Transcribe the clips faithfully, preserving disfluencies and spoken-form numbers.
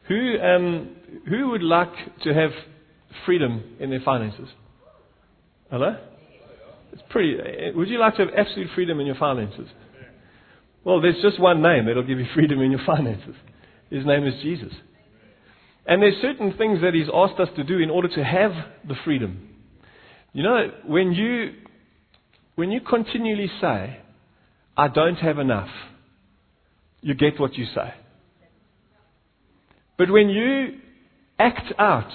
Who um, who would like to have freedom in their finances? Hello? It's pretty. Would you like to have absolute freedom in your finances? Well, there's just one name that'll give you freedom in your finances. His name is Jesus. And there's certain things that He's asked us to do in order to have the freedom. You know, when you when you continually say, "I don't have enough," you get what you say. But when you act out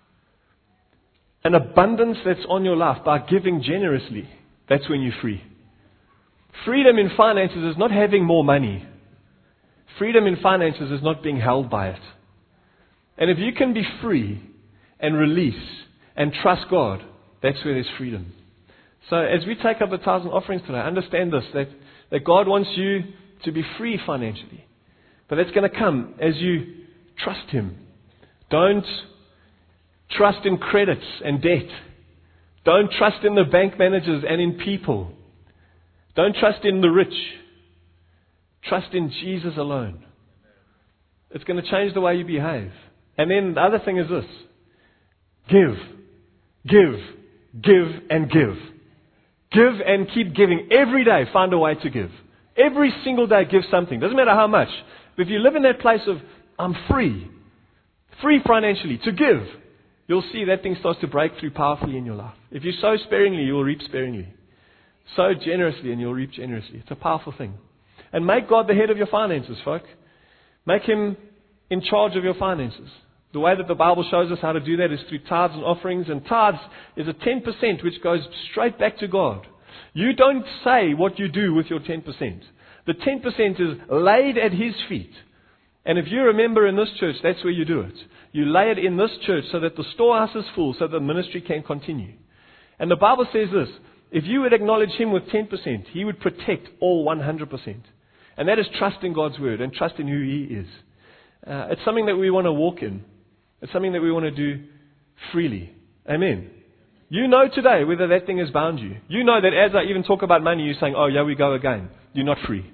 an abundance that's on your life by giving generously, that's when you're free. Freedom in finances is not having more money. Freedom in finances is not being held by it. And if you can be free and release and trust God, that's where there's freedom. So as we take up the tithes and offerings today, understand this, that, that God wants you to be free financially. But that's going to come as you trust Him. Don't trust in credits and debt. Don't trust in the bank managers and in people. Don't trust in the rich. Trust in Jesus alone. It's going to change the way you behave. And then the other thing is this. Give. Give. Give and give. Give and keep giving. Every day find a way to give. Every single day give something. Doesn't matter how much. But if you live in that place of, I'm free. Free financially to give. You'll see that thing starts to break through powerfully in your life. If you sow sparingly, you will reap sparingly. Sow generously and you'll reap generously. It's a powerful thing. And make God the head of your finances, folk. Make Him in charge of your finances. The way that the Bible shows us how to do that is through tithes and offerings. And tithes is a ten percent which goes straight back to God. You don't say what you do with your ten percent. The ten percent is laid at His feet. And if you're a member in this church, that's where you do it. You lay it in this church so that the storehouse is full, so that the ministry can continue. And the Bible says this, if you would acknowledge Him with ten percent, He would protect all one hundred percent. And that is trust in God's Word and trust in who He is. Uh, it's something that we want to walk in. It's something that we want to do freely. Amen. You know today whether that thing has bound you. You know that as I even talk about money, you're saying, oh, yeah, we go again. You're not free.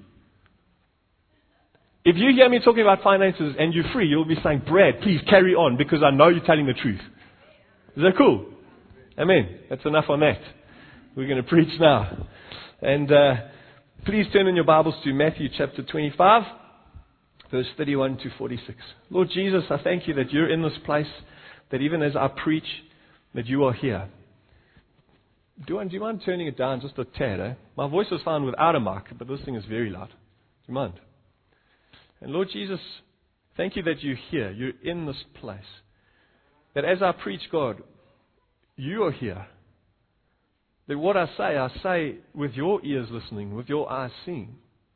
If you hear me talking about finances and you're free, you'll be saying, Brad, please carry on because I know you're telling the truth. Is that cool? Amen. That's enough on that. We're going to preach now. And uh, please turn in your Bibles to Matthew chapter twenty-five, verse thirty-one to forty-six. Lord Jesus, I thank you that you're in this place, that even as I preach, that you are here. Do, I, do you mind turning it down just a tad? Eh? My voice is fine without a mic, but this thing is very loud. Do you mind? And Lord Jesus, thank you that you're here. You're in this place. That as I preach, God, you are here. That what I say, I say with your ears listening, with your eyes seeing.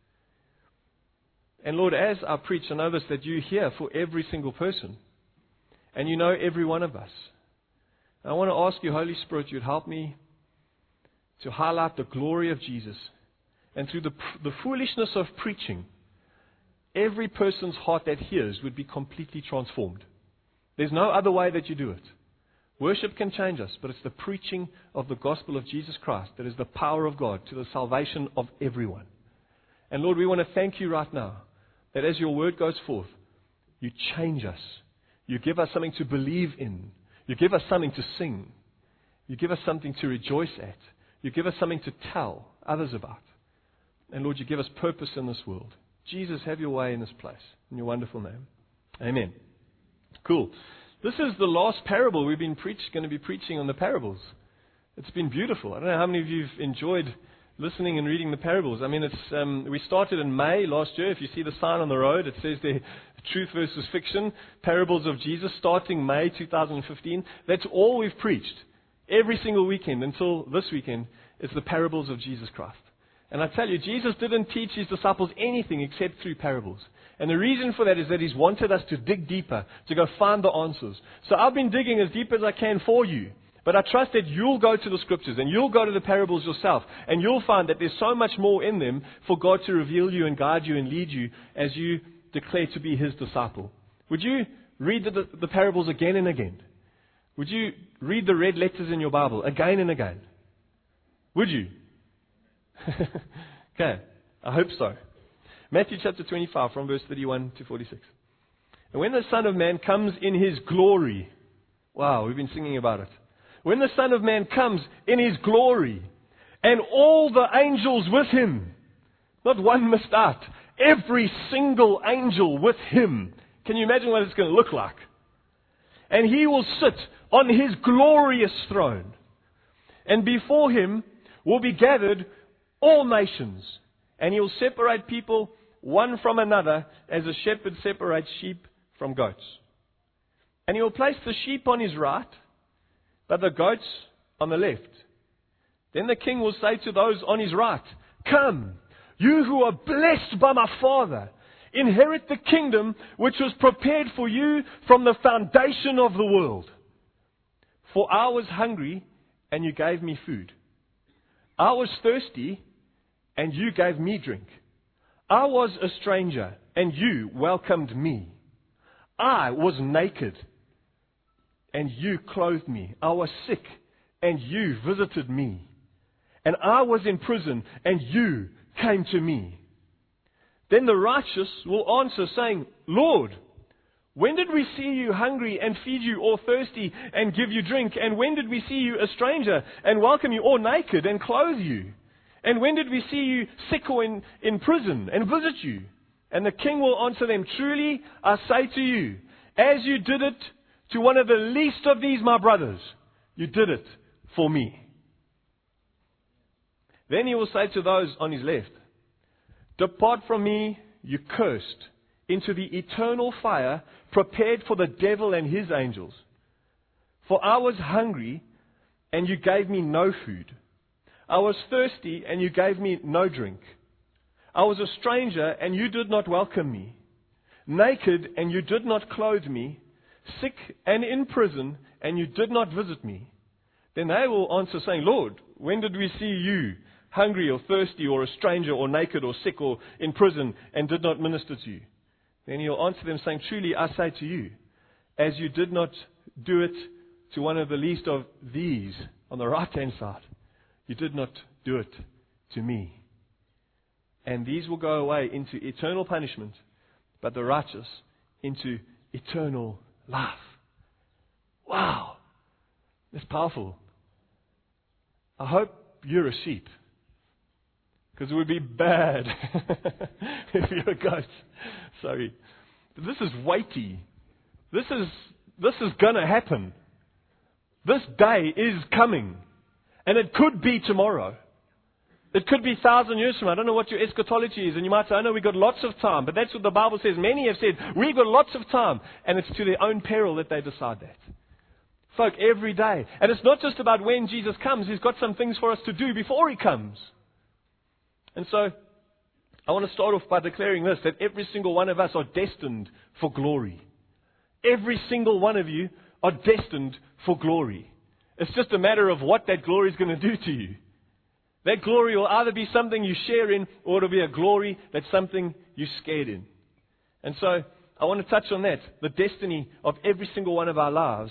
And Lord, as I preach, I know this, that you're here for every single person. And you know every one of us. And I want to ask you, Holy Spirit, you'd help me to highlight the glory of Jesus. And through the, the foolishness of preaching, every person's heart that hears would be completely transformed. There's no other way that you do it. Worship can change us, but it's the preaching of the gospel of Jesus Christ that is the power of God to the salvation of everyone. And Lord, we want to thank you right now that as your word goes forth, you change us. You give us something to believe in. You give us something to sing. You give us something to rejoice at. You give us something to tell others about. And Lord, you give us purpose in this world. Jesus, have your way in this place. In your wonderful name. Amen. Cool. This is the last parable we've been preach, going to be preaching on the parables. It's been beautiful. I don't know how many of you have enjoyed listening and reading the parables. I mean, it's um, we started in May last year. If you see the sign on the road, it says there, Truth versus Fiction, Parables of Jesus, starting May two thousand fifteen. That's all we've preached. Every single weekend until this weekend is the parables of Jesus Christ. And I tell you, Jesus didn't teach His disciples anything except through parables. And the reason for that is that He's wanted us to dig deeper, to go find the answers. So I've been digging as deep as I can for you. But I trust that you'll go to the scriptures and you'll go to the parables yourself. And you'll find that there's so much more in them for God to reveal you and guide you and lead you as you declare to be His disciple. Would you read the, the parables again and again? Would you read the red letters in your Bible again and again? Would you? Okay, I hope so. Matthew chapter twenty-five from verse thirty-one to forty-six. And when the Son of Man comes in His glory, wow, we've been singing about it. When the Son of Man comes in His glory, and all the angels with Him, not one missed out, every single angel with Him. Can you imagine what it's going to look like? And He will sit on His glorious throne. And before Him will be gathered all nations. And He will separate people one from another as a shepherd separates sheep from goats. And He will place the sheep on His right, but the goats on the left. Then the King will say to those on His right, "Come, you who are blessed by my Father, inherit the kingdom which was prepared for you from the foundation of the world. For I was hungry, and you gave me food. I was thirsty, and you gave me drink. I was a stranger, and you welcomed me. I was naked, and you clothed me. I was sick, and you visited me. And I was in prison, and you came to me." Then the righteous will answer, saying, "Lord, when did we see you hungry and feed you, or thirsty and give you drink? And when did we see you a stranger and welcome you, or naked and clothe you? And when did we see you sick or in, in prison and visit you?" And the King will answer them, "Truly, I say to you, as you did it to one of the least of these my brothers, you did it for me." Then He will say to those on His left, "Depart from me, you cursed, into the eternal fire prepared for the devil and his angels. For I was hungry, and you gave me no food. I was thirsty, and you gave me no drink. I was a stranger, and you did not welcome me. Naked, and you did not clothe me. Sick and in prison, and you did not visit me." Then they will answer, saying, "Lord, when did we see you hungry or thirsty or a stranger or naked or sick or in prison and did not minister to you?" Then He will answer them, saying, "Truly I say to you, as you did not do it to one of the least of these," on the right-hand side, "you did not do it to me." And these will go away into eternal punishment, but the righteous into eternal life. Wow. That's powerful. I hope you're a sheep, because it would be bad if you're a goat. Sorry. But this is weighty. This is, this is going to happen. This day is coming. And it could be tomorrow. It could be a thousand years from now. I don't know what your eschatology is. And you might say, "I know we've got lots of time." But that's what the Bible says. Many have said, we've got lots of time. And it's to their own peril that they decide that. Folk, every day. And it's not just about when Jesus comes. He's got some things for us to do before He comes. And so, I want to start off by declaring this, that every single one of us are destined for glory. Every single one of you are destined for glory. It's just a matter of what that glory is going to do to you. That glory will either be something you share in, or it'll be a glory that's something you're scared in. And so, I want to touch on that. The destiny of every single one of our lives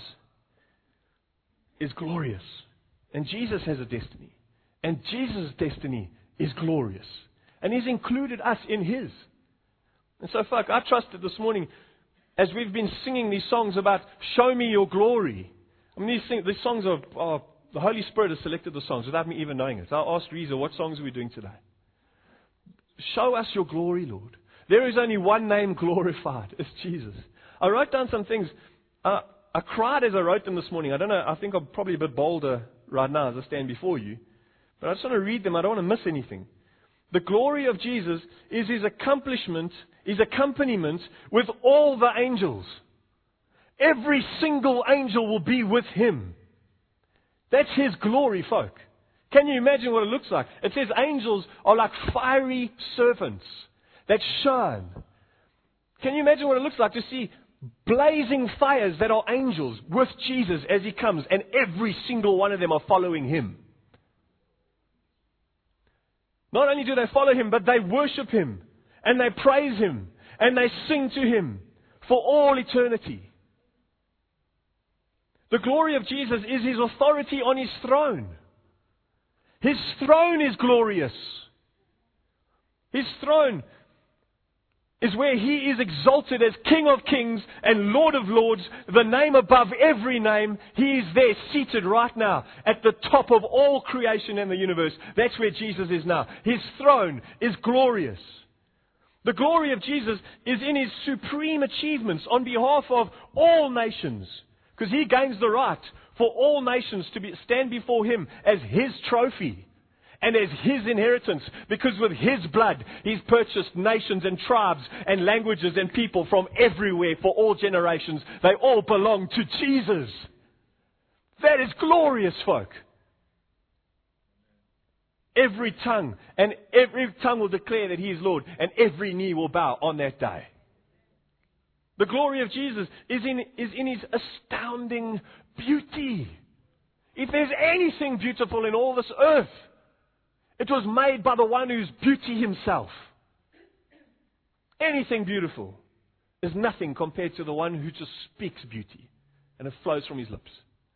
is glorious. And Jesus has a destiny. And Jesus' destiny is glorious. And He's included us in His. And so, folk, I trust that this morning, as we've been singing these songs about "Show me your glory." I mean, these, sing, these songs are, are, the Holy Spirit has selected the songs without me even knowing it. I asked Reza, "What songs are we doing today?" Show us your glory, Lord. There is only one name glorified. It's Jesus. I wrote down some things. Uh, I cried as I wrote them this morning. I don't know, I think I'm probably a bit bolder right now as I stand before you. But I just want to read them. I don't want to miss anything. The glory of Jesus is His accomplishment, His accompaniment with all the angels. Every single angel will be with Him. That's His glory, folk. Can you imagine what it looks like? It says angels are like fiery serpents that shine. Can you imagine what it looks like to see blazing fires that are angels with Jesus as He comes, and every single one of them are following Him? Not only do they follow Him, but they worship Him, and they praise Him, and they sing to Him for all eternity. The glory of Jesus is His authority on His throne. His throne is glorious. His throne is where He is exalted as King of Kings and Lord of Lords, the name above every name. He is there seated right now at the top of all creation in the universe. That's where Jesus is now. His throne is glorious. The glory of Jesus is in His supreme achievements on behalf of all nations, because He gains the right for all nations to be, stand before Him as His trophy and as His inheritance, because with His blood He's purchased nations and tribes and languages and people from everywhere for all generations. They all belong to Jesus. That is glorious, folk. Every tongue, and every tongue will declare that He is Lord, and every knee will bow on that day. The glory of Jesus is in, is in His astounding beauty. If there's anything beautiful in all this earth, it was made by the one who's beauty Himself. Anything beautiful is nothing compared to the one who just speaks beauty, and it flows from His lips.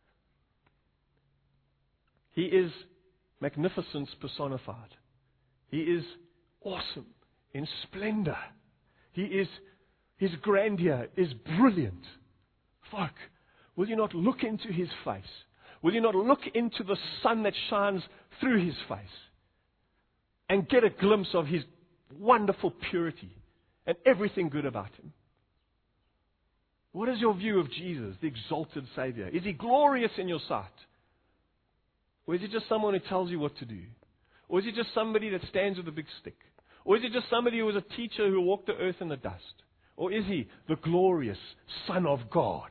He is magnificence personified. He is awesome in splendor. He is, His grandeur is brilliant. Folk, will you not look into His face? Will you not look into the sun that shines through His face and get a glimpse of His wonderful purity and everything good about Him? What is your view of Jesus, the exalted Savior? Is He glorious in your sight? Or is He just someone who tells you what to do? Or is He just somebody that stands with a big stick? Or is He just somebody who was a teacher who walked the earth in the dust? Or is He the glorious Son of God?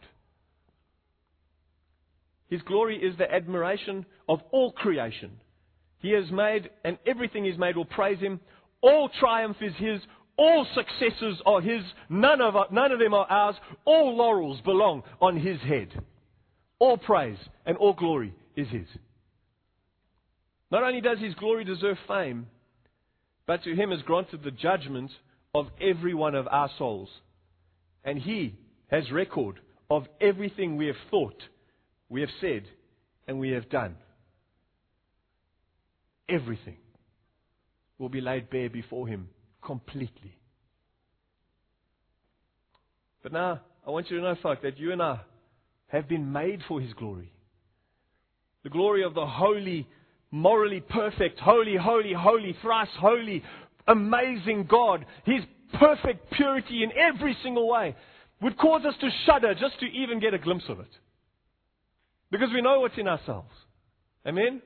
His glory is the admiration of all creation. He has made, and everything He's made will praise Him. All triumph is His. All successes are His. None of, none of them are ours. All laurels belong on His head. All praise and all glory is His. Not only does His glory deserve fame, but to Him is granted the judgment of every one of our souls. And He has record of everything we have thought, we have said, and we have done. Everything will be laid bare before Him completely. But now, I want you to know, folk, that you and I have been made for His glory. The glory of the holy, morally perfect, holy, holy, holy, thrice holy, amazing God. His perfect purity in every single way would cause us to shudder just to even get a glimpse of it. Because we know what's in ourselves. Amen?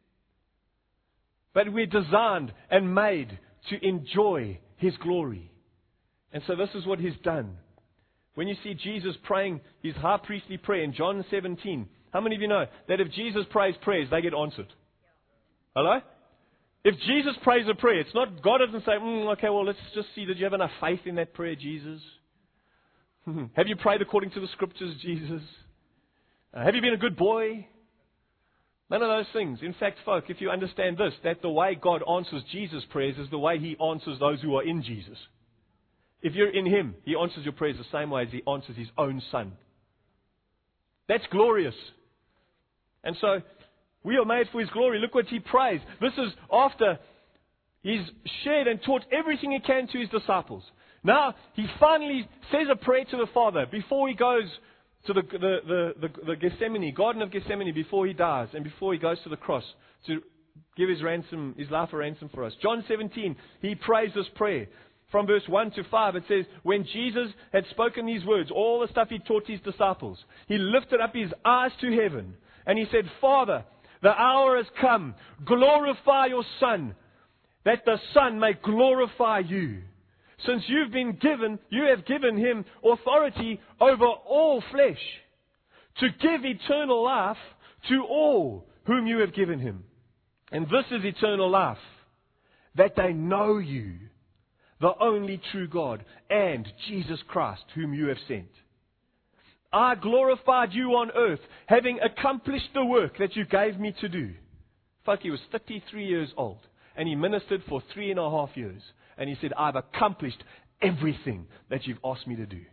But we're designed and made to enjoy His glory. And so this is what He's done. When you see Jesus praying His high priestly prayer in John seventeen, how many of you know that if Jesus prays prayers, they get answered? Hello? If Jesus prays a prayer, it's not, God doesn't say, mm, okay, well, let's just see, did you have enough faith in that prayer, Jesus? Have you prayed according to the Scriptures, Jesus? Uh, have you been a good boy? None of those things. In fact, folk, if you understand this, that the way God answers Jesus' prayers is the way He answers those who are in Jesus. If you're in Him, He answers your prayers the same way as He answers His own Son. That's glorious. And so, we are made for His glory. Look what He prays. This is after He's shared and taught everything He can to His disciples. Now, He finally says a prayer to the Father before He goes to the, the, the, the, the Gethsemane, Garden of Gethsemane, before He dies and before He goes to the cross to give His ransom, His life a ransom for us. John seventeen, He prays this prayer. From verse one to five, it says, when Jesus had spoken these words, all the stuff He taught His disciples, He lifted up His eyes to heaven and He said, Father, the hour has come. Glorify your Son, that the Son may glorify you. Since you've been given, you have given Him authority over all flesh, to give eternal life to all whom you have given Him. And this is eternal life, that they know you, the only true God, and Jesus Christ, whom you have sent. I glorified you on earth, having accomplished the work that you gave me to do. Folk, He was thirty-three years old, and He ministered for three and a half years. And He said, I've accomplished everything that you've asked me to do.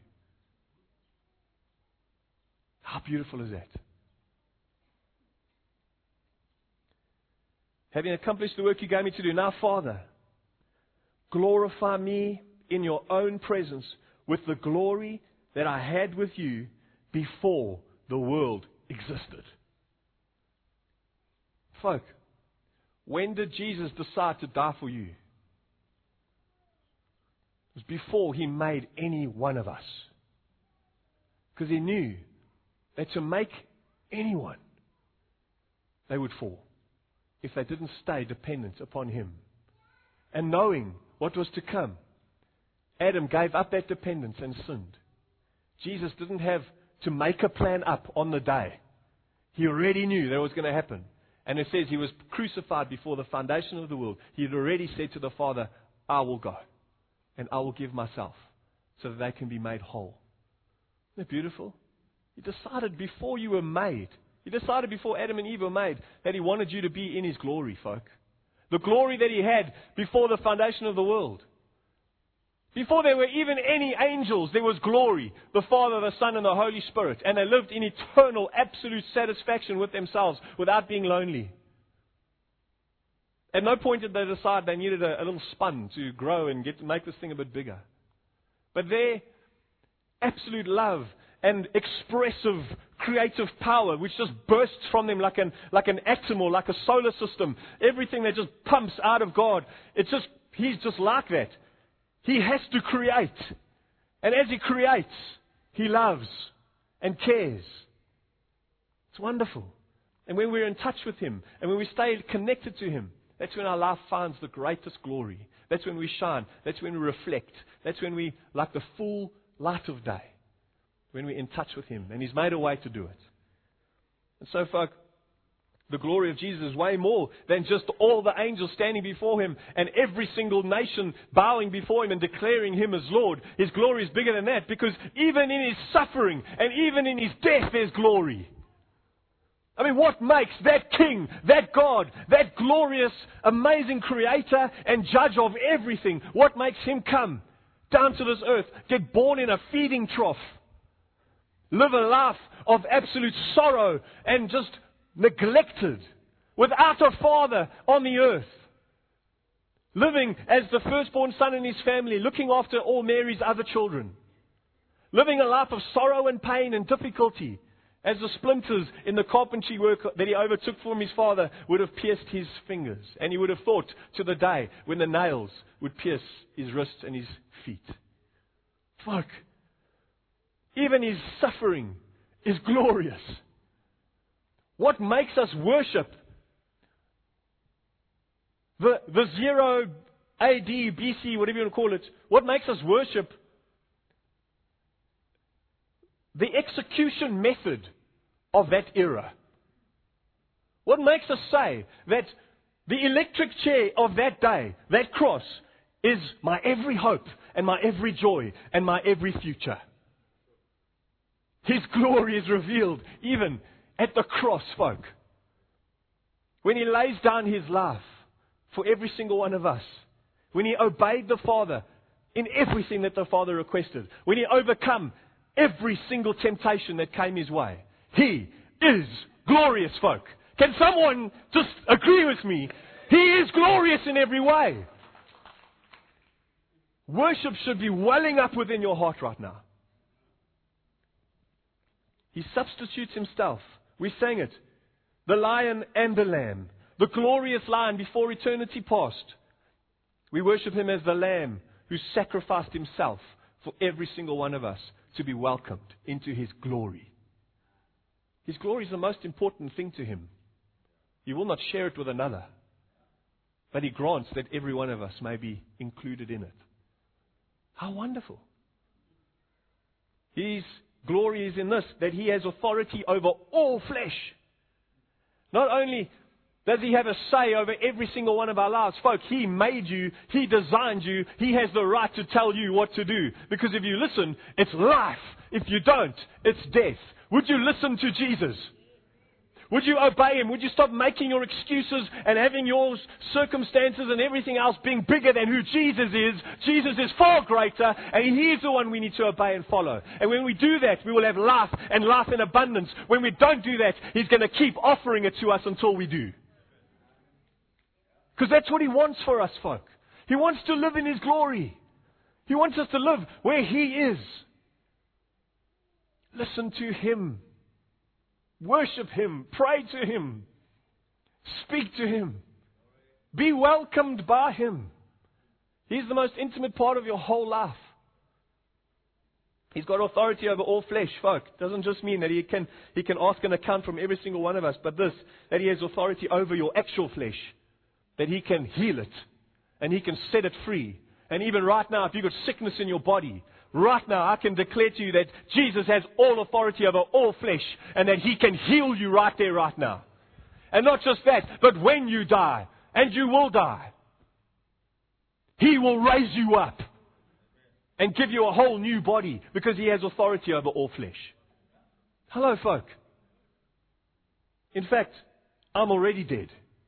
How beautiful is that? Having accomplished the work you gave me to do, now, Father, glorify me in your own presence with the glory that I had with you before the world existed. Folk, when did Jesus decide to die for you? It was before He made any one of us. Because He knew that to make anyone, they would fall if they didn't stay dependent upon Him. And knowing what was to come, Adam gave up that dependence and sinned. Jesus didn't have to make a plan up on the day. He already knew that it was going to happen. And it says He was crucified before the foundation of the world. He had already said to the Father, I will go and I will give myself so that they can be made whole. Isn't that beautiful? He decided before you were made, He decided before Adam and Eve were made that He wanted you to be in His glory, folk. The glory that He had before the foundation of the world. Before there were even any angels, there was glory. The Father, the Son, and the Holy Spirit. And they lived in eternal, absolute satisfaction with themselves without being lonely. At no point did they decide they needed a, a little spun to grow and get to make this thing a bit bigger. But their absolute love and expressive, creative power, which just bursts from them like an, like an atom or like a solar system, everything that just pumps out of God, it's just, He's just like that. He has to create. And as He creates, He loves and cares. It's wonderful. And when we're in touch with Him, and when we stay connected to Him, that's when our life finds the greatest glory. That's when we shine. That's when we reflect. That's when we, like the full light of day, when we're in touch with Him. And He's made a way to do it. And so, folk, the glory of Jesus is way more than just all the angels standing before Him and every single nation bowing before Him and declaring Him as Lord. His glory is bigger than that, because even in His suffering and even in His death there's glory. I mean, what makes that King, that God, that glorious, amazing Creator and Judge of everything, what makes Him come down to this earth, get born in a feeding trough, live a life of absolute sorrow and just neglected, without a father on the earth, living as the firstborn son in his family, looking after all Mary's other children, living a life of sorrow and pain and difficulty, as the splinters in the carpentry work that he overtook from his father would have pierced his fingers, and he would have thought to the day when the nails would pierce his wrists and his feet. Fuck. Even his suffering is glorious. What makes us worship the, the zero A D, B C, whatever you want to call it, what makes us worship the execution method of that era? What makes us say that the electric chair of that day, that cross, is my every hope and my every joy and my every future? His glory is revealed even at the cross, folk. When He lays down His life for every single one of us. When He obeyed the Father in everything that the Father requested. When He overcome every single temptation that came His way. He is glorious, folk. Can someone just agree with me? He is glorious in every way. Worship should be welling up within your heart right now. He substitutes Himself. We sang it. The Lion and the Lamb. The glorious Lion before eternity past. We worship Him as the Lamb who sacrificed Himself for every single one of us to be welcomed into His glory. His glory is the most important thing to Him. He will not share it with another. But He grants that every one of us may be included in it. How wonderful. His glory is in this, that He has authority over all flesh. Not only does He have a say over every single one of our lives, folk, He made you, He designed you, He has the right to tell you what to do. Because if you listen, it's life. If you don't, it's death. Would you listen to Jesus? Would you obey Him? Would you stop making your excuses and having your circumstances and everything else being bigger than who Jesus is? Jesus is far greater, and He is the one we need to obey and follow. And when we do that, we will have life and life in abundance. When we don't do that, He's going to keep offering it to us until we do. Because that's what He wants for us, folk. He wants to live in His glory. He He wants us to live where He is. Listen to Him. Worship Him. Pray to Him. Speak to Him. Be welcomed by Him. He's the most intimate part of your whole life. He's got authority over all flesh, folk. Doesn't just mean that He can, He can ask an account from every single one of us, but this, that He has authority over your actual flesh. That He can heal it. And He can set it free. And even right now, if you've got sickness in your body, right now I can declare to you that Jesus has all authority over all flesh. And that He can heal you right there, right now. And not just that, but when you die, and you will die, He will raise you up. And give you a whole new body. Because He has authority over all flesh. Hello, folk. In fact, I'm already dead.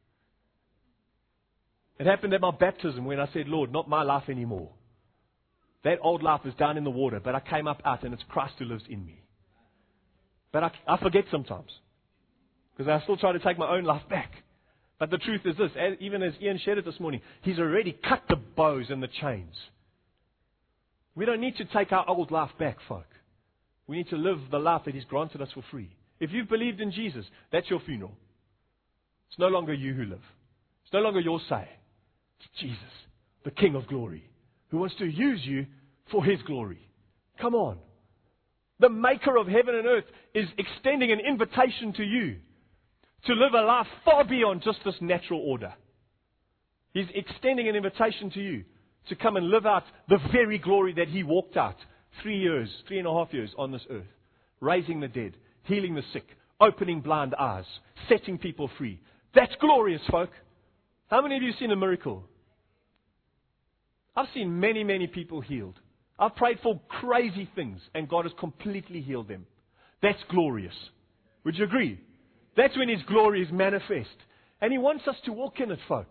It happened at my baptism when I said, Lord, not my life anymore. That old life is down in the water, but I came up out and it's Christ who lives in me. But I, I forget sometimes. Because I still try to take my own life back. But the truth is this, as, even as Ian shared it this morning, He's already cut the bows and the chains. We don't need to take our old life back, folk. We need to live the life that He's granted us for free. If you've believed in Jesus, that's your funeral. It's no longer you who live. It's no longer your say. It's Jesus, the King of glory, who wants to use you for His glory. Come on. The Maker of heaven and earth is extending an invitation to you to live a life far beyond just this natural order. He's extending an invitation to you to come and live out the very glory that He walked out three years, three and a half years on this earth. Raising the dead, healing the sick, opening blind eyes, setting people free. That's glorious, folk. How many of you have seen a miracle? I've seen many, many people healed. I've prayed for crazy things and God has completely healed them. That's glorious. Would you agree? That's when His glory is manifest. And He wants us to walk in it, folk.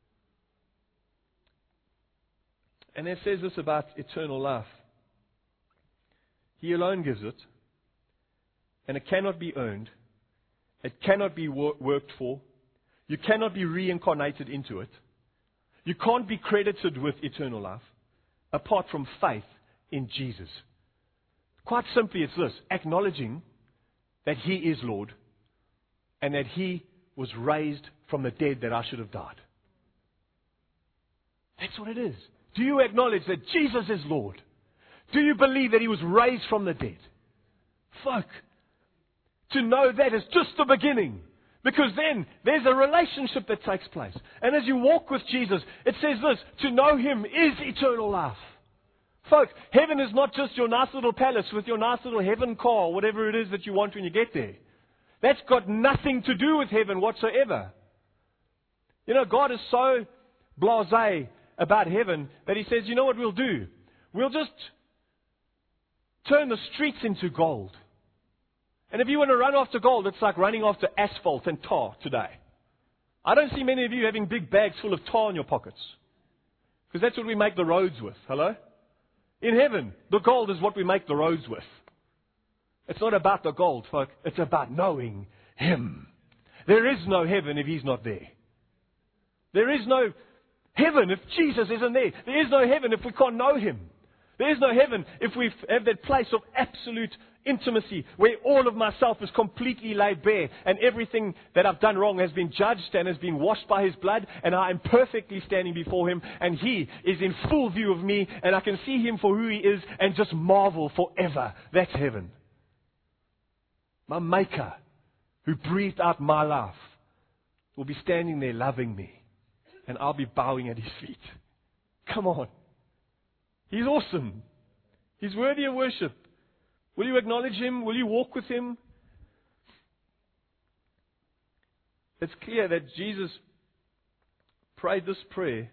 And it says this about eternal life. He alone gives it. And it cannot be earned. It cannot be wor- worked for. You cannot be reincarnated into it. You can't be credited with eternal life apart from faith in Jesus. Quite simply, it's this: acknowledging that He is Lord and that He was raised from the dead that I should have died. That's what it is. Do you acknowledge that Jesus is Lord? Do you believe that He was raised from the dead? Folk, to know that is just the beginning. Because then there's a relationship that takes place. And as you walk with Jesus, it says this: to know Him is eternal life. Folks, heaven is not just your nice little palace with your nice little heaven car, whatever it is that you want when you get there. That's got nothing to do with heaven whatsoever. You know, God is so blasé about heaven that He says, you know what we'll do? We'll just turn the streets into gold. And if you want to run after gold, it's like running after asphalt and tar today. I don't see many of you having big bags full of tar in your pockets. Because that's what we make the roads with. Hello? In heaven, the gold is what we make the roads with. It's not about the gold, folk. It's about knowing Him. There is no heaven if He's not there. There is no heaven if Jesus isn't there. There is no heaven if we can't know Him. There is no heaven if we have that place of absolute intimacy where all of myself is completely laid bare and everything that I've done wrong has been judged and has been washed by His blood, and I am perfectly standing before Him and He is in full view of me and I can see Him for who He is and just marvel forever. That's heaven. My Maker, who breathed out my life, will be standing there loving me and I'll be bowing at His feet. Come on. He's awesome. He's worthy of worship. Will you acknowledge Him? Will you walk with Him? It's clear that Jesus prayed this prayer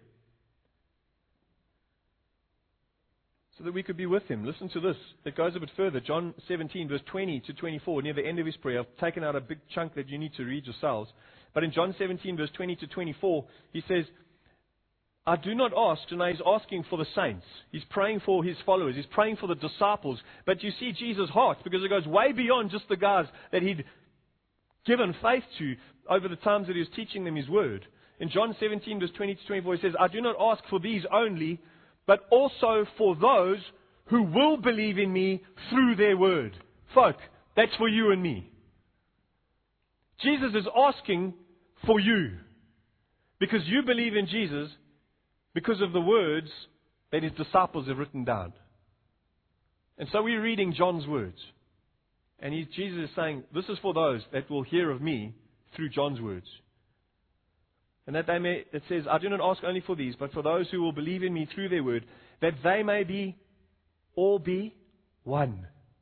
so that we could be with Him. Listen to this. It goes a bit further. John seventeen, verse twenty to twenty-four, near the end of His prayer. I've taken out a big chunk that you need to read yourselves. But in John seventeen, verse twenty to twenty-four, He says, I do not ask, and He's asking for the saints. He's praying for His followers. He's praying for the disciples. But you see Jesus' heart, because it goes way beyond just the guys that He'd given faith to over the times that He was teaching them His word. In John seventeen, verse twenty to twenty-four, He says, I do not ask for these only, but also for those who will believe in me through their word. Folk, that's for you and me. Jesus is asking for you, because you believe in Jesus because of the words that his disciples have written down. And so we're reading John's words. And he, Jesus is saying, this is for those that will hear of me through John's words. And that they may, it says, I do not ask only for these, but for those who will believe in me through their word, that they may be, all be one.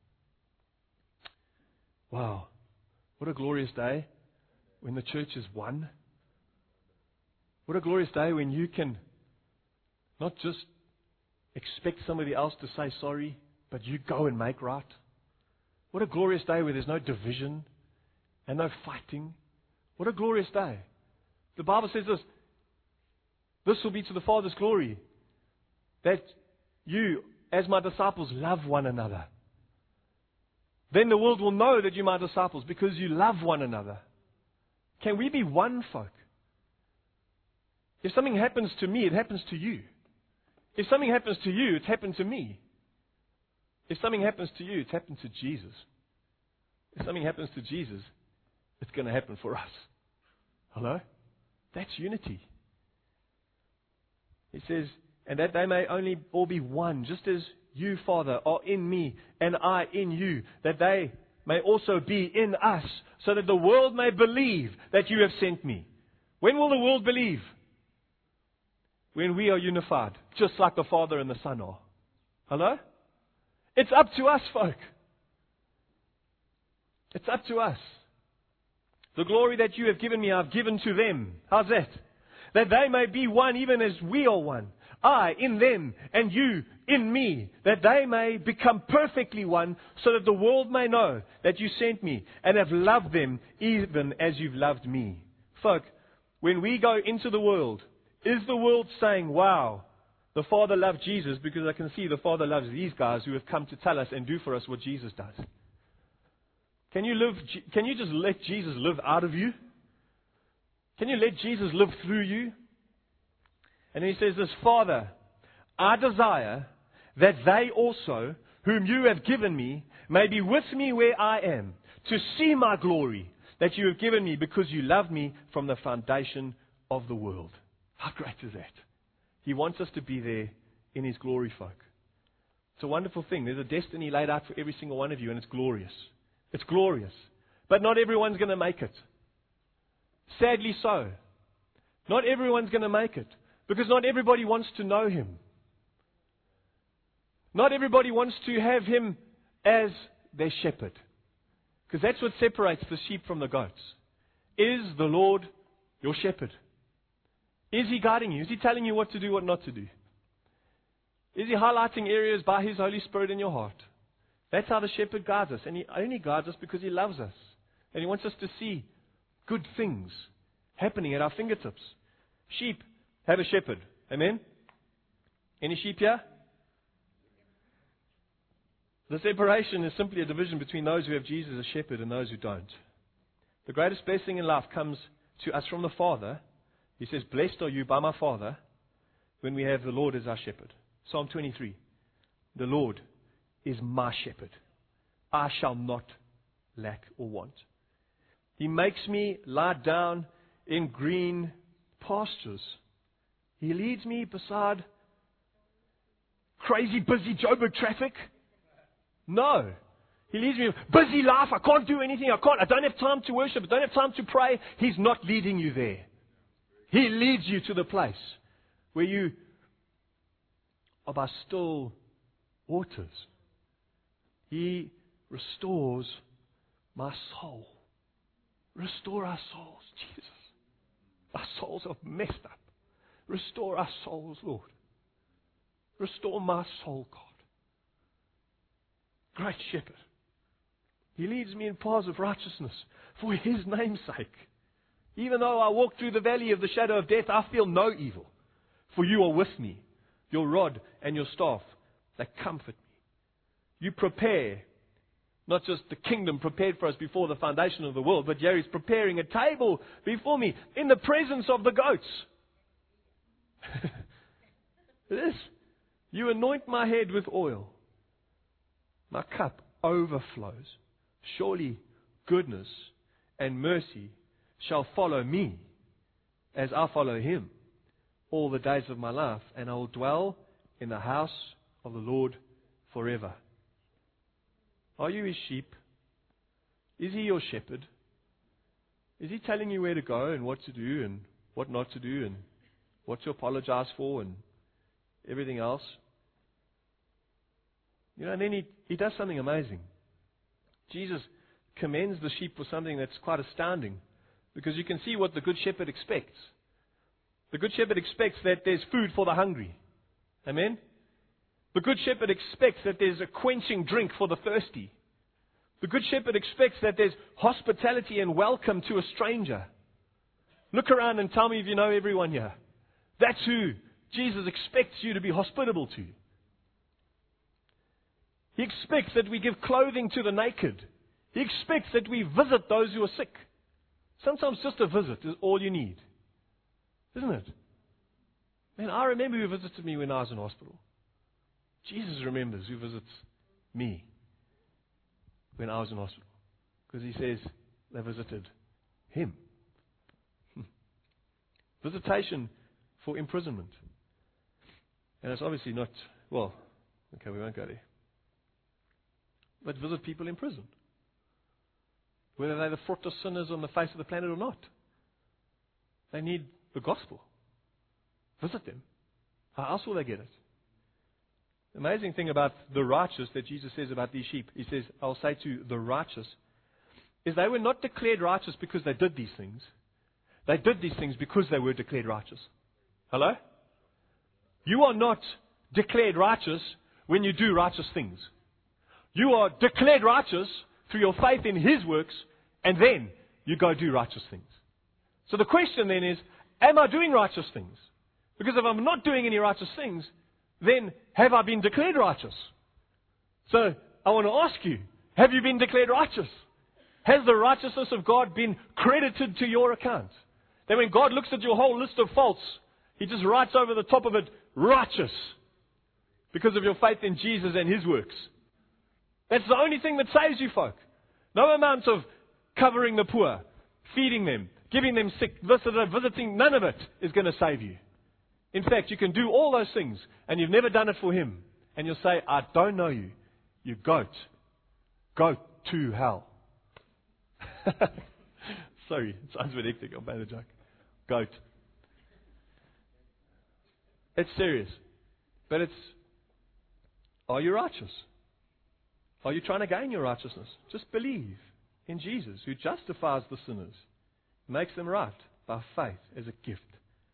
Wow. What a glorious day when the church is one. What a glorious day when you can not just expect somebody else to say sorry, but you go and make right. What a glorious day where there's no division and no fighting. What a glorious day. The Bible says this, this will be to the Father's glory, that you, as my disciples, love one another. Then the world will know that you're my disciples because you love one another. Can we be one, folk? If something happens to me, it happens to you. If something happens to you, it's happened to me. If something happens to you, it's happened to Jesus. If something happens to Jesus, it's going to happen for us. Hello? That's unity. It says, and that they may only all be one, just as you, Father, are in me, and I in you, that they may also be in us, so that the world may believe that you have sent me. When will the world believe? When we are unified, just like the Father and the Son are. Hello? It's up to us, folk. It's up to us. The glory that you have given me, I've given to them. How's that? That they may be one even as we are one. I in them and you in me. That they may become perfectly one, so that the world may know that you sent me and have loved them even as you've loved me. Folk, when we go into the world, is the world saying, wow, the Father loved Jesus, because I can see the Father loves these guys who have come to tell us and do for us what Jesus does. Can you live, can you just let Jesus live out of you? Can you let Jesus live through you? And he says this, Father, I desire that they also, whom you have given me, may be with me where I am, to see my glory that you have given me, because you loved me from the foundation of the world. How great is that? He wants us to be there in his glory, folk. It's a wonderful thing. There's a destiny laid out for every single one of you, and it's glorious. It's glorious. But not everyone's going to make it. Sadly so. Not everyone's going to make it. Because not everybody wants to know him. Not everybody wants to have him as their shepherd. Because that's what separates the sheep from the goats. Is the Lord your shepherd? Is he guiding you? Is he telling you what to do, what not to do? Is he highlighting areas by his Holy Spirit in your heart? That's how the shepherd guides us. And he only guides us because he loves us. And he wants us to see good things happening at our fingertips. Sheep have a shepherd. Amen? Any sheep here? The separation is simply a division between those who have Jesus as shepherd and those who don't. The greatest blessing in life comes to us from the Father. He says, blessed are you by my Father, when we have the Lord as our shepherd. Psalm twenty-three. The Lord is my shepherd. I shall not lack or want. He makes me lie down in green pastures. He leads me beside crazy, busy Joburg traffic. No. He leads me, busy life, I can't do anything, I can't, I don't have time to worship, I don't have time to pray. He's not leading you there. He leads you to the place where you are by still waters. He restores my soul. Restore our souls, Jesus. Our souls are messed up. Restore our souls, Lord. Restore my soul, God. Great shepherd. He leads me in paths of righteousness for his name's sake. Even though I walk through the valley of the shadow of death, I feel no evil. For you are with me. Your rod and your staff, they comfort me. You prepare, not just the kingdom prepared for us before the foundation of the world, but Jerry's preparing a table before me in the presence of the goats. It is. You anoint my head with oil. My cup overflows. Surely goodness and mercy shall follow me as I follow him all the days of my life, and I will dwell in the house of the Lord forever. Are you his sheep? Is he your shepherd? Is he telling you where to go and what to do and what not to do and what to apologize for and everything else? You know, and then he, he does something amazing. Jesus commends the sheep for something that's quite astounding, because you can see what the good shepherd expects. The good shepherd expects that there's food for the hungry. Amen? The good shepherd expects that there's a quenching drink for the thirsty. The good shepherd expects that there's hospitality and welcome to a stranger. Look around and tell me if you know everyone here. That's who Jesus expects you to be hospitable to. He expects that we give clothing to the naked. He expects that we visit those who are sick. Sometimes just a visit is all you need. Isn't it? Man, I remember who visited me when I was in hospital. Jesus remembers who visits me when I was in hospital. Because he says they visited him. Visitation for imprisonment. And it's obviously not, well, okay, we won't go there. But visit people in prison. Whether they're the fruitless sinners on the face of the planet or not. They need the gospel. Visit them. How else will they get it? The amazing thing about the righteous that Jesus says about these sheep, he says, I'll say to the righteous, is they were not declared righteous because they did these things. They did these things because they were declared righteous. Hello? You are not declared righteous when you do righteous things. You are declared righteous through your faith in his works, and then you go do righteous things. So the question then is, am I doing righteous things? Because if I'm not doing any righteous things, then have I been declared righteous? So I want to ask you, have you been declared righteous? Has the righteousness of God been credited to your account? That when God looks at your whole list of faults, he just writes over the top of it, righteous, because of your faith in Jesus and his works. That's the only thing that saves you, folk. No amount of covering the poor, feeding them, giving them sick, visitor, visiting, none of it is going to save you. In fact, you can do all those things, and you've never done it for him. And you'll say, I don't know you. You goat. Go to hell. Sorry, it sounds a bit hectic. I made a joke. Goat. It's serious. But it's, are you righteous? Are you trying to gain your righteousness? Just believe in Jesus, who justifies the sinners, makes them right by faith as a gift.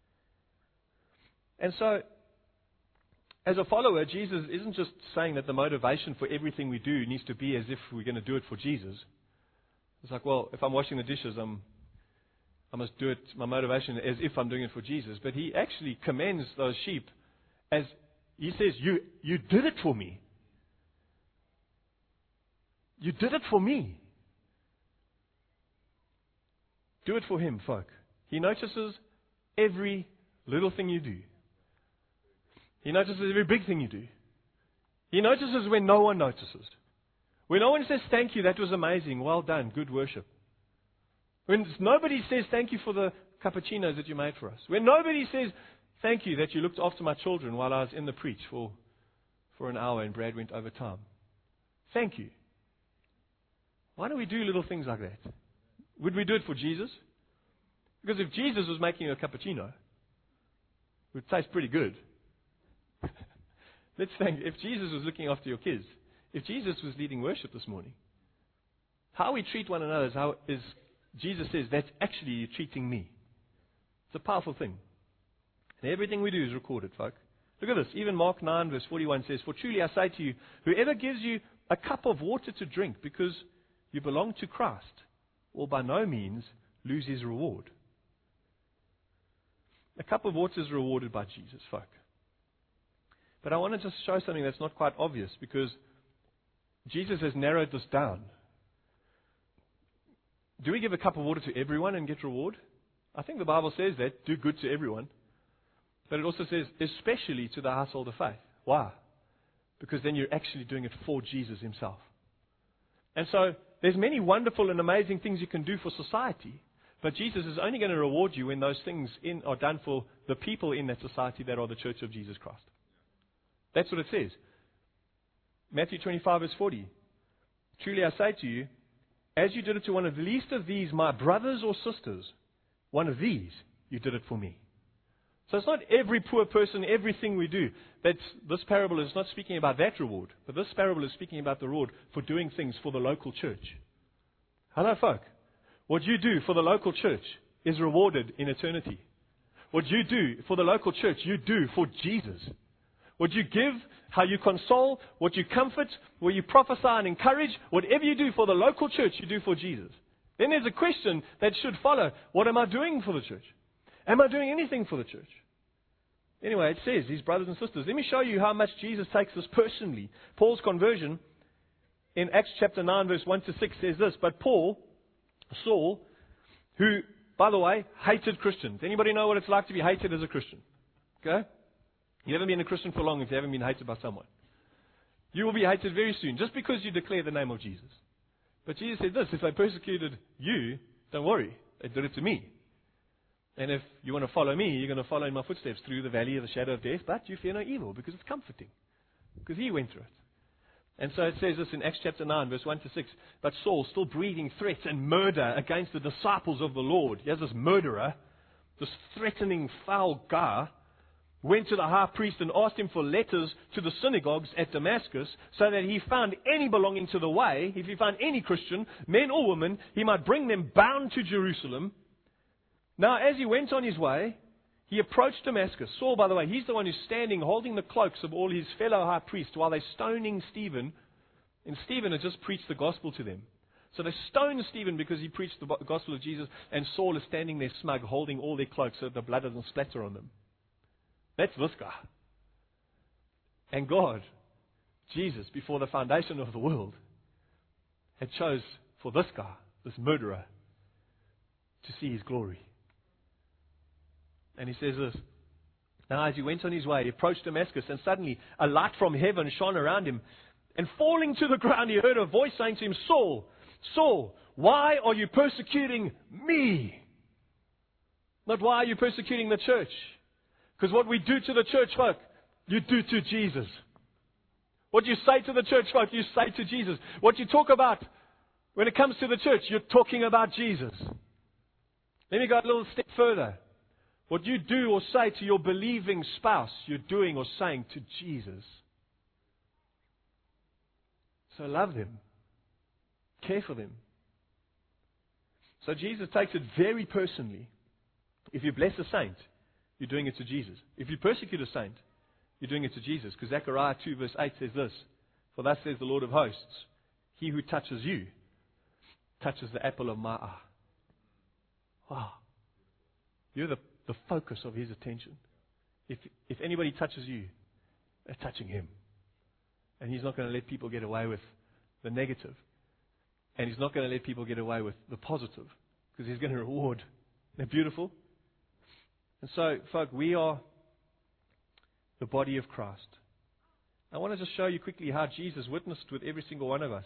And so, as a follower, Jesus isn't just saying that the motivation for everything we do needs to be as if we're going to do it for Jesus. It's like, well, if I'm washing the dishes, I'm, I must do it, my motivation as if I'm doing it for Jesus. But he actually commends those sheep as, he says, you, you did it for me. You did it for me. Do it for him, folk. He notices every little thing you do. He notices every big thing you do. He notices when no one notices. When no one says, thank you, that was amazing, well done, good worship. When nobody says, thank you for the cappuccinos that you made for us. When nobody says, thank you that you looked after my children while I was in the preach for, for an hour and Brad went over time. Thank you. Why don't we do little things like that? Would we do it for Jesus? Because if Jesus was making a cappuccino, it would taste pretty good. Let's think, if Jesus was looking after your kids, if Jesus was leading worship this morning, how we treat one another is how is Jesus says, that's actually you treating me. It's a powerful thing. And everything we do is recorded, folk. Look at this. Even Mark nine verse forty-one says, for truly I say to you, whoever gives you a cup of water to drink because you belong to Christ, will by no means lose his reward. A cup of water is rewarded by Jesus, folk. But I want to just show something that's not quite obvious, because Jesus has narrowed this down. Do we give a cup of water to everyone and get reward? I think the Bible says that, do good to everyone. But it also says, especially to the household of faith. Why? Because then you're actually doing it for Jesus himself. And so there's many wonderful and amazing things you can do for society. But Jesus is only going to reward you when those things in, are done for the people in that society that are the church of Jesus Christ. That's what it says. Matthew twenty-five verse forty. Truly I say to you, as you did it to one of the least of these, my brothers or sisters, one of these, you did it for me. So it's not every poor person, everything we do. That's, this parable is not speaking about that reward, but this parable is speaking about the reward for doing things for the local church. Hello, folk. What you do for the local church is rewarded in eternity. What you do for the local church, you do for Jesus. What you give, how you console, what you comfort, what you prophesy and encourage, whatever you do for the local church, you do for Jesus. Then there's a question that should follow. What am I doing for the church? Am I doing anything for the church? Anyway, it says, these brothers and sisters. Let me show you how much Jesus takes this personally. Paul's conversion in Acts chapter nine verse one to six says this, but Paul, Saul, who, by the way, hated Christians. Anybody know what it's like to be hated as a Christian? Okay? You haven't been a Christian for long if you haven't been hated by someone. You will be hated very soon, just because you declare the name of Jesus. But Jesus said this, if they persecuted you, don't worry, they did it to me. And if you want to follow me, you're going to follow in my footsteps through the valley of the shadow of death, but you fear no evil, because it's comforting. Because he went through it. And so it says this in Acts chapter nine, verse one to six. But Saul, still breathing threats and murder against the disciples of the Lord. He has this murderer, this threatening, foul guy, went to the high priest and asked him for letters to the synagogues at Damascus, so that he found any belonging to the way, if he found any Christian, men or women, he might bring them bound to Jerusalem. Now, as he went on his way, he approached Damascus. Saul, by the way, he's the one who's standing holding the cloaks of all his fellow high priests while they're stoning Stephen. And Stephen had just preached the gospel to them. So they stoned Stephen because he preached the gospel of Jesus, and Saul is standing there smug, holding all their cloaks so that the blood doesn't splatter on them. That's this guy. And God, Jesus, before the foundation of the world, had chose for this guy, this murderer, to see his glory. And he says this, now as he went on his way, he approached Damascus, and suddenly a light from heaven shone around him. And falling to the ground, he heard a voice saying to him, Saul, Saul, why are you persecuting me? Not why are you persecuting the church? Because what we do to the church folk, you do to Jesus. What you say to the church folk, you say to Jesus. What you talk about when it comes to the church, you're talking about Jesus. Let me go a little step further. What you do or say to your believing spouse, you're doing or saying to Jesus. So love them. Care for them. So Jesus takes it very personally. If you bless a saint, you're doing it to Jesus. If you persecute a saint, you're doing it to Jesus. Because Zechariah two verse eight says this, for thus says the Lord of hosts, he who touches you, touches the apple of my eye. Wow. You're the, the focus of his attention. If, if anybody touches you, they're touching him. And he's not going to let people get away with the negative. And he's not going to let people get away with the positive. Because he's going to reward. Isn't that beautiful? And so, folk, we are the body of Christ. I want to just show you quickly how Jesus witnessed with every single one of us.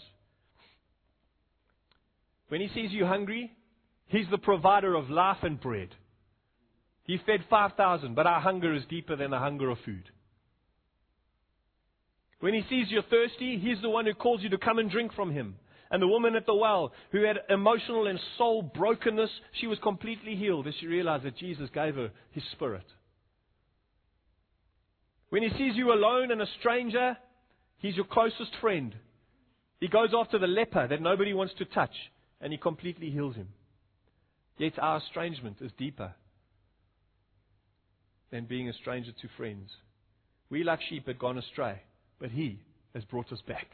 When he sees you hungry, he's the provider of life and bread. He fed five thousand, but our hunger is deeper than the hunger of food. When he sees you're thirsty, he's the one who calls you to come and drink from him. And the woman at the well, who had emotional and soul brokenness, she was completely healed as she realized that Jesus gave her his Spirit. When he sees you alone and a stranger, he's your closest friend. He goes after the leper that nobody wants to touch, and he completely heals him. Yet our estrangement is deeper than being a stranger to friends. We like sheep had gone astray, but he has brought us back.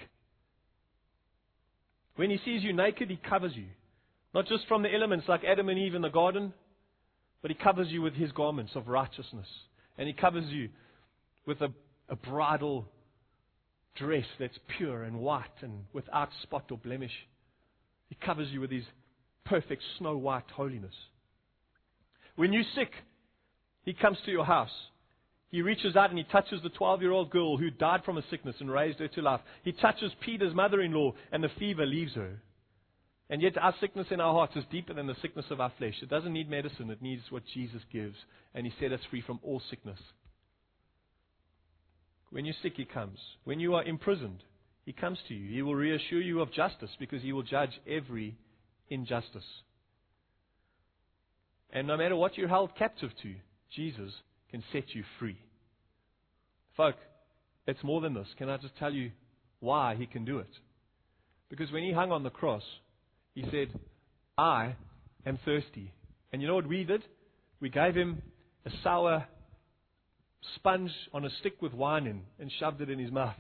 When he sees you naked, he covers you. Not just from the elements like Adam and Eve in the garden, but he covers you with his garments of righteousness. And he covers you with a, a bridal dress that's pure and white and without spot or blemish. He covers you with his perfect snow white holiness. When you're sick, he comes to your house. He reaches out and he touches the twelve-year-old girl who died from a sickness and raised her to life. He touches Peter's mother-in-law and the fever leaves her. And yet our sickness in our hearts is deeper than the sickness of our flesh. It doesn't need medicine. It needs what Jesus gives. And He set us free from all sickness. When you're sick, He comes. When you are imprisoned, He comes to you. He will reassure you of justice because He will judge every injustice. And no matter what you're held captive to, Jesus can set you free. Folk, it's more than this. Can I just tell you why He can do it? Because when He hung on the cross, He said, I am thirsty. And you know what we did? We gave Him a sour sponge on a stick with wine in and shoved it in His mouth.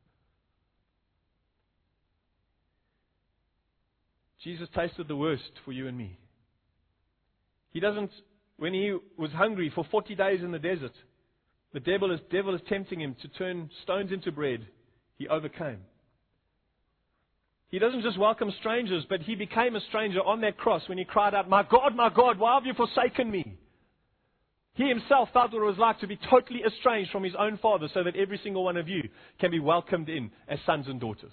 Jesus tasted the worst for you and me. He doesn't, when He was hungry for forty days in the desert, the devil is, devil is tempting Him to turn stones into bread. He overcame. He doesn't just welcome strangers, but He became a stranger on that cross when He cried out, my God, my God, why have you forsaken me? He Himself felt what it was like to be totally estranged from His own Father so that every single one of you can be welcomed in as sons and daughters.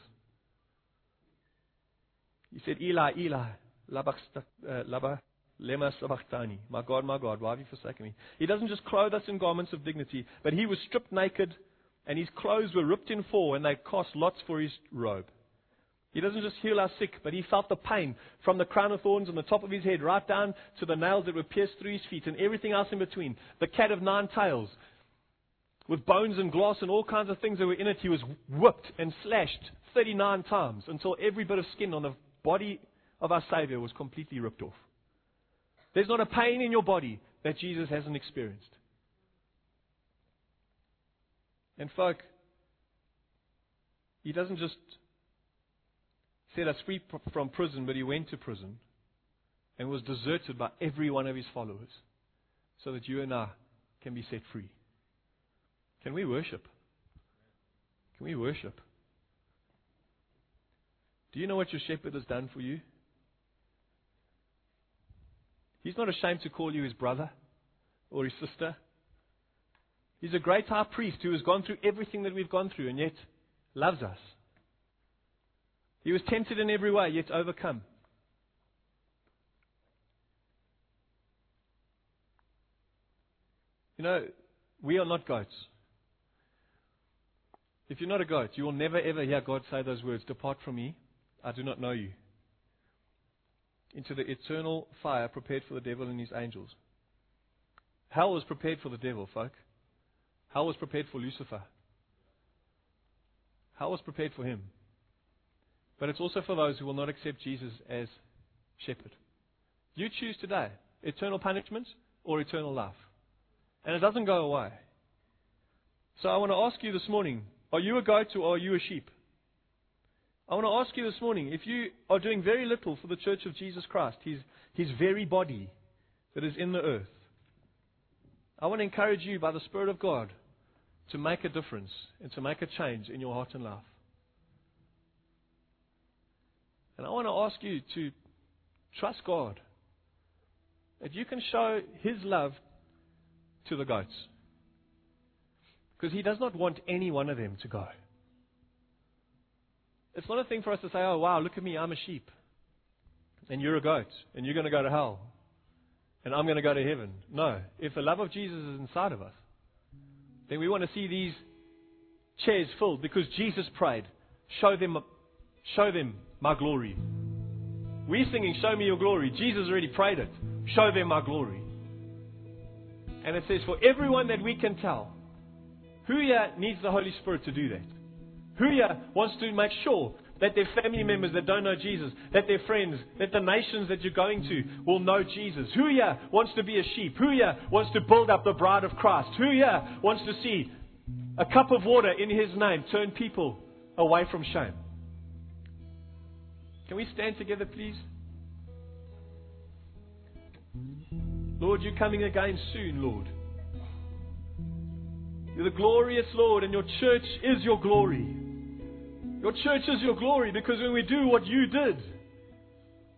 He said, Eli, Eli, lama sabachthani. My God, my God, why have you forsaken me? He doesn't just clothe us in garments of dignity, but He was stripped naked and His clothes were ripped in four and they cast lots for His robe. He doesn't just heal our sick, but He felt the pain from the crown of thorns on the top of His head right down to the nails that were pierced through His feet and everything else in between. The cat of nine tails with bones and glass and all kinds of things that were in it. He was whipped and slashed thirty-nine times until every bit of skin on the body of our Savior was completely ripped off. There's not a pain in your body that Jesus hasn't experienced. And folk, He doesn't just set us free from prison, but He went to prison and was deserted by every one of His followers so that you and I can be set free. Can we worship? Can we worship? Do you know what your shepherd has done for you? He's not ashamed to call you His brother or His sister. He's a great high priest who has gone through everything that we've gone through and yet loves us. He was tempted in every way, yet overcome. You know, we are not goats. If you're not a goat, you will never ever hear God say those words, depart from me, I do not know you. Into the eternal fire prepared for the devil and his angels. Hell was prepared for the devil, folk. Hell was prepared for Lucifer. Hell was prepared for him. But it's also for those who will not accept Jesus as shepherd. You choose today, eternal punishment or eternal life. And it doesn't go away. So I want to ask you this morning, are you a goat or are you a sheep? I want to ask you this morning, if you are doing very little for the church of Jesus Christ, His, His very body that is in the earth, I want to encourage you by the Spirit of God to make a difference and to make a change in your heart and life. And I want to ask you to trust God that you can show His love to the goats. Because He does not want any one of them to go. It's not a thing for us to say, oh wow, look at me, I'm a sheep. And you're a goat. And you're going to go to hell. And I'm going to go to heaven. No. If the love of Jesus is inside of us, then we want to see these chairs filled because Jesus prayed, show them, show them my glory. We're singing, show me your glory. Jesus already prayed it. Show them my glory. And it says, for everyone that we can tell, who here needs the Holy Spirit to do that? Who here wants to make sure that their family members that don't know Jesus, that their friends, that the nations that you're going to will know Jesus? Who here wants to be a sheep? Who here wants to build up the bride of Christ? Who here wants to see a cup of water in His name turn people away from shame? Can we stand together, please? Lord, you're coming again soon, Lord. You're the glorious Lord, and your church is your glory. Your church is your glory because when we do what you did,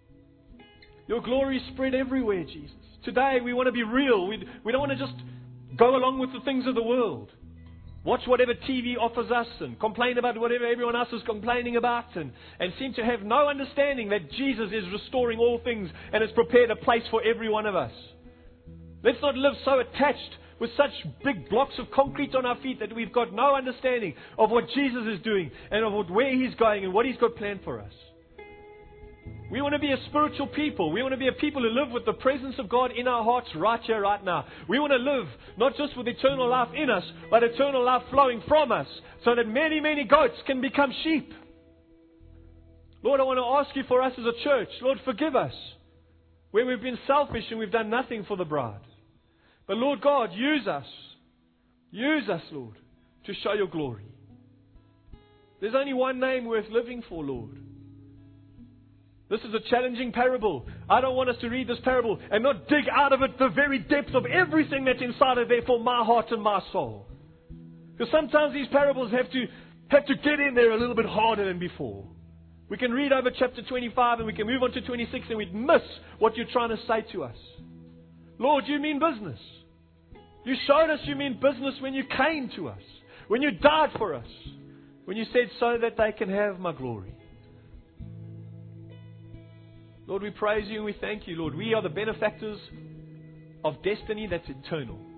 your glory spread everywhere, Jesus. Today we want to be real. We, we don't want to just go along with the things of the world. Watch whatever T V offers us and complain about whatever everyone else is complaining about and, and seem to have no understanding that Jesus is restoring all things and has prepared a place for every one of us. Let's not live so attached with such big blocks of concrete on our feet that we've got no understanding of what Jesus is doing and of what, where He's going and what He's got planned for us. We want to be a spiritual people. We want to be a people who live with the presence of God in our hearts right here, right now. We want to live not just with eternal life in us, but eternal life flowing from us, so that many, many goats can become sheep. Lord, I want to ask You for us as a church. Lord, forgive us where we've been selfish and we've done nothing for the bride. But Lord God, use us. Use us, Lord, to show Your glory. There's only one name worth living for, Lord. This is a challenging parable. I don't want us to read this parable and not dig out of it the very depths of everything that's inside of there for my heart and my soul. Because sometimes these parables have to have to get in there a little bit harder than before. We can read over chapter twenty-five and we can move on to twenty-six and we'd miss what You're trying to say to us. Lord, You mean business. You showed us You mean business when You came to us, when You died for us, when You said so that they can have My glory. Lord, we praise You and we thank You, Lord. We are the benefactors of destiny that's eternal.